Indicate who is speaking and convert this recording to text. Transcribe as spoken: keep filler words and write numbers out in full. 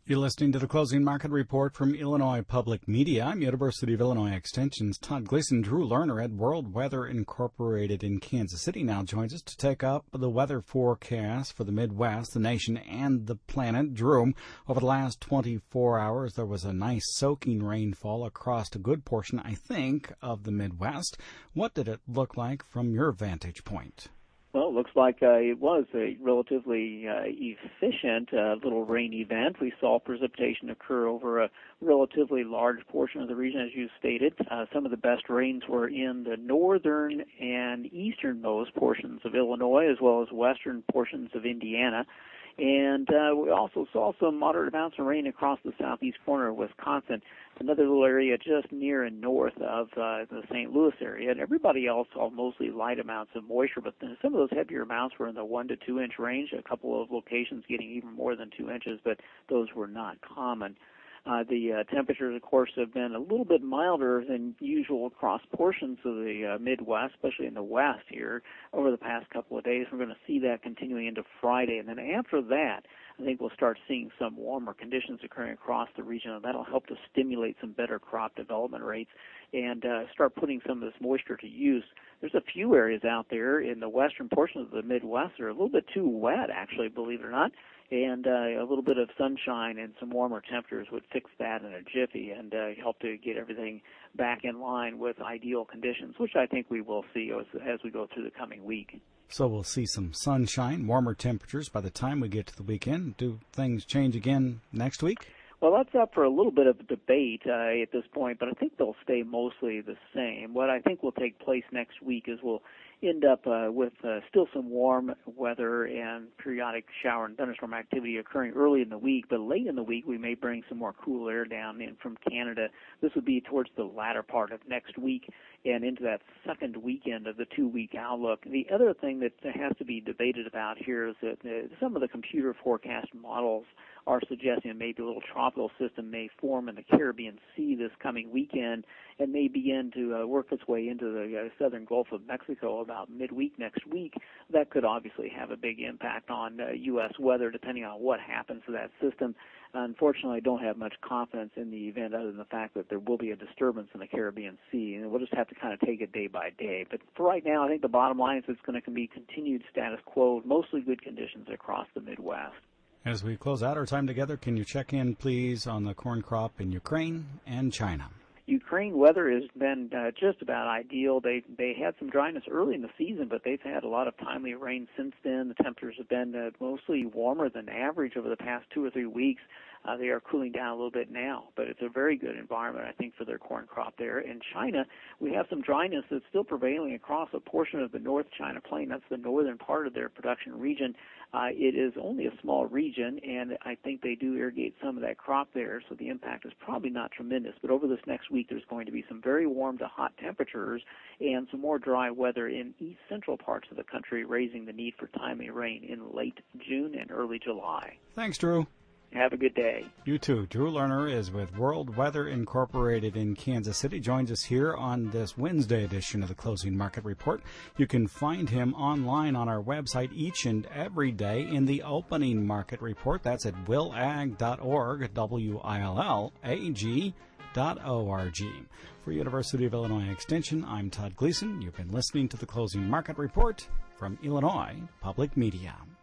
Speaker 1: You're listening to the Closing Market Report from Illinois Public Media. I'm University of Illinois Extension's Todd Gleason. Drew Lerner at World Weather Incorporated in Kansas City now joins us to take up the weather forecast for the Midwest, the nation, and the planet. Drew, over the last twenty-four hours, there was a nice soaking rainfall across a good portion, I think, of the Midwest. What did it look like from your vantage point?
Speaker 2: Well, it looks like uh, it was a relatively uh, efficient uh, little rain event. We saw precipitation occur over a relatively large portion of the region, as you stated. Uh, some of the best rains were in the northern and easternmost portions of Illinois, as well as western portions of Indiana. And uh, we also saw some moderate amounts of rain across the southeast corner of Wisconsin, another little area just near and north of uh, the Saint Louis area. And everybody else saw mostly light amounts of moisture, but some of those heavier amounts were in the one to two inch range, a couple of locations getting even more than two inches, but those were not common. Uh, the uh, temperatures, of course, have been a little bit milder than usual across portions of the uh, Midwest, especially in the west here, over the past couple of days. We're going to see that continuing into Friday. And then after that, I think we'll start seeing some warmer conditions occurring across the region, and that'll help to stimulate some better crop development rates and uh, start putting some of this moisture to use. There's a few areas out there in the western portion of the Midwest that are a little bit too wet, actually, believe it or not. And uh, a little bit of sunshine and some warmer temperatures would fix that in a jiffy and uh, help to get everything back in line with ideal conditions, which I think we will see as, as we go through the coming week.
Speaker 1: So we'll see some sunshine, warmer temperatures by the time we get to the weekend. Do things change again next week?
Speaker 2: Well, that's up for a little bit of debate uh, at this point, but I think they'll stay mostly the same. What I think will take place next week is we'll end up uh, with uh, still some warm weather and periodic shower and thunderstorm activity occurring early in the week, but late in the week we may bring some more cool air down in from Canada. This would be towards the latter part of next week and into that second weekend of the two-week outlook. The other thing that has to be debated about here is that uh, some of the computer forecast models are suggesting maybe a little tropical system may form in the Caribbean Sea this coming weekend and may begin to uh, work its way into the uh, southern Gulf of Mexico about midweek next week. That could obviously have a big impact on uh, U S weather depending on what happens to that system. Unfortunately, I don't have much confidence in the event other than the fact that there will be a disturbance in the Caribbean Sea, and we'll just have to kind of take it day by day. But for right now, I think the bottom line is it's going to be continued status quo, mostly good conditions across the Midwest.
Speaker 1: As we close out our time together, can you check in, please, on the corn crop in Ukraine and China?
Speaker 2: Ukraine weather has been uh, just about ideal. They they had some dryness early in the season, but they've had a lot of timely rain since then. The temperatures have been uh, mostly warmer than average over the past two or three weeks. Uh, they are cooling down a little bit now, but it's a very good environment, I think, for their corn crop there. In China, we have some dryness that's still prevailing across a portion of the North China Plain. That's the northern part of their production region. Uh, it is only a small region, and I think they do irrigate some of that crop there, so the impact is probably not tremendous. But over this next week, there's going to be some very warm to hot temperatures and some more dry weather in east central parts of the country, raising the need for timely rain in late June and early July.
Speaker 1: Thanks, Drew.
Speaker 2: Have a good day.
Speaker 1: You too. Drew Lerner is with World Weather Incorporated in Kansas City. Joins us here on this Wednesday edition of the Closing Market Report. You can find him online on our website each and every day in the Opening Market Report. That's at willag dot org, W I L L A G dot O R G. For University of Illinois Extension, I'm Todd Gleason. You've been listening to the Closing Market Report from Illinois Public Media.